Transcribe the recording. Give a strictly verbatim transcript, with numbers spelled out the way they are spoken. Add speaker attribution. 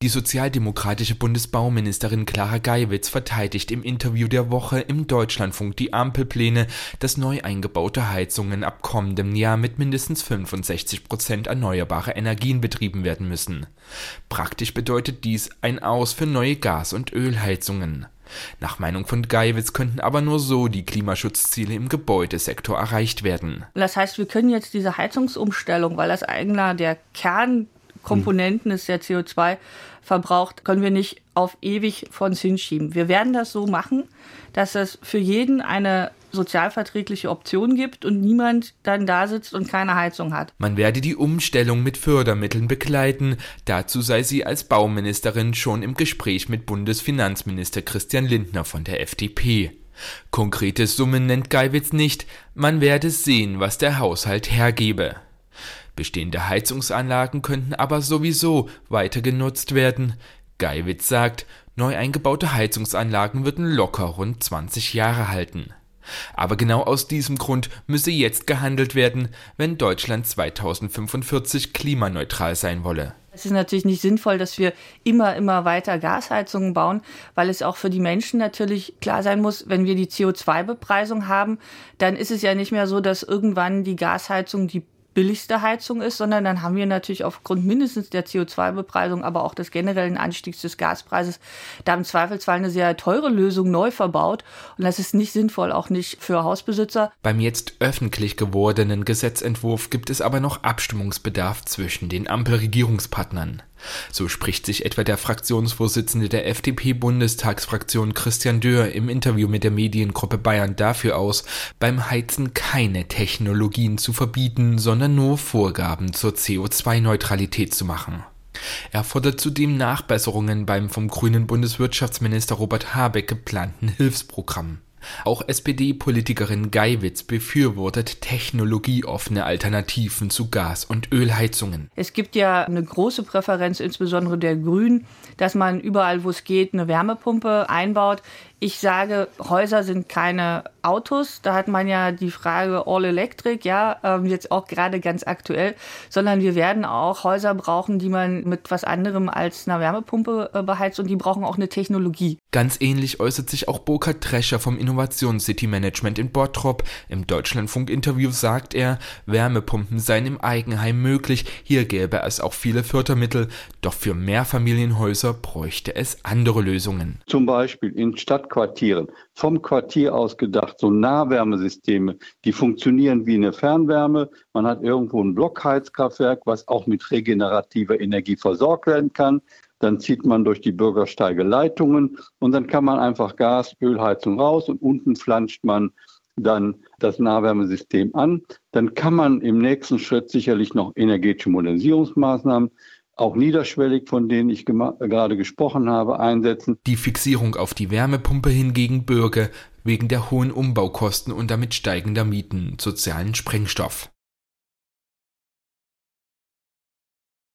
Speaker 1: Die sozialdemokratische Bundesbauministerin Clara Geiwitz verteidigt im Interview der Woche im Deutschlandfunk die Ampelpläne, dass neu eingebaute Heizungen ab kommendem Jahr mit mindestens fünfundsechzig Prozent erneuerbare Energien betrieben werden müssen. Praktisch bedeutet dies ein Aus für neue Gas- und Ölheizungen. Nach Meinung von Geiwitz könnten aber nur so die Klimaschutzziele im Gebäudesektor erreicht werden.
Speaker 2: Das heißt, wir können jetzt diese Heizungsumstellung, weil das einer der Kernkomponenten ist, der C O zwei verbraucht, können wir nicht auf ewig vor uns hinschieben. Wir werden das so machen, dass es für jeden eine sozialverträgliche Option gibt und niemand dann da sitzt und keine Heizung hat.
Speaker 1: Man werde die Umstellung mit Fördermitteln begleiten. Dazu sei sie als Bauministerin schon im Gespräch mit Bundesfinanzminister Christian Lindner von der F D P. Konkrete Summen nennt Geiwitz nicht. Man werde sehen, was der Haushalt hergebe. Bestehende Heizungsanlagen könnten aber sowieso weiter genutzt werden. Geiwitz sagt, neu eingebaute Heizungsanlagen würden locker rund zwanzig Jahre halten. Aber genau aus diesem Grund müsse jetzt gehandelt werden, wenn Deutschland zweitausendfünfundvierzig klimaneutral sein wolle.
Speaker 2: Es ist natürlich nicht sinnvoll, dass wir immer, immer weiter Gasheizungen bauen, weil es auch für die Menschen natürlich klar sein muss, wenn wir die C O zwei Bepreisung haben, dann ist es ja nicht mehr so, dass irgendwann die Gasheizung die billigste Heizung ist, sondern dann haben wir natürlich aufgrund mindestens der C O zwei Bepreisung, aber auch des generellen Anstiegs des Gaspreises, da im Zweifelsfall eine sehr teure Lösung neu verbaut. Und das ist nicht sinnvoll, auch nicht für Hausbesitzer.
Speaker 1: Beim jetzt öffentlich gewordenen Gesetzentwurf gibt es aber noch Abstimmungsbedarf zwischen den Ampelregierungspartnern. So spricht sich etwa der Fraktionsvorsitzende der F D P-Bundestagsfraktion Christian Dörr im Interview mit der Mediengruppe Bayern dafür aus, beim Heizen keine Technologien zu verbieten, sondern nur Vorgaben zur C O zwei Neutralität zu machen. Er fordert zudem Nachbesserungen beim vom grünen Bundeswirtschaftsminister Robert Habeck geplanten Hilfsprogramm. Auch S P D-Politikerin Geiwitz befürwortet technologieoffene Alternativen zu Gas- und Ölheizungen.
Speaker 2: Es gibt ja eine große Präferenz, insbesondere der Grünen, dass man überall, wo es geht, eine Wärmepumpe einbaut. Ich sage, Häuser sind keine Autos. Da hat man ja die Frage All Electric, ja, ähm, jetzt auch gerade ganz aktuell, sondern wir werden auch Häuser brauchen, die man mit was anderem als einer Wärmepumpe äh, beheizt und die brauchen auch eine Technologie.
Speaker 1: Ganz ähnlich äußert sich auch Burkhard Drescher vom Innovations-City Management in Bottrop. Im Deutschlandfunk-Interview sagt er, Wärmepumpen seien im Eigenheim möglich, hier gäbe es auch viele Fördermittel, doch für Mehrfamilienhäuser bräuchte es andere Lösungen.
Speaker 3: Zum Beispiel in Stadtquartieren, vom Quartier aus gedacht, so Nahwärmesysteme, die funktionieren wie eine Fernwärme. Man hat irgendwo ein Blockheizkraftwerk, was auch mit regenerativer Energie versorgt werden kann. Dann zieht man durch die Bürgersteige Leitungen und dann kann man einfach Gas, Ölheizung raus und unten flanscht man dann das Nahwärmesystem an. Dann kann man im nächsten Schritt sicherlich noch energetische Modernisierungsmaßnahmen, auch niederschwellig, von denen ich gema- gerade gesprochen habe, einsetzen.
Speaker 1: Die Fixierung auf die Wärmepumpe hingegen bürge wegen der hohen Umbaukosten und damit steigender Mieten sozialen Sprengstoff.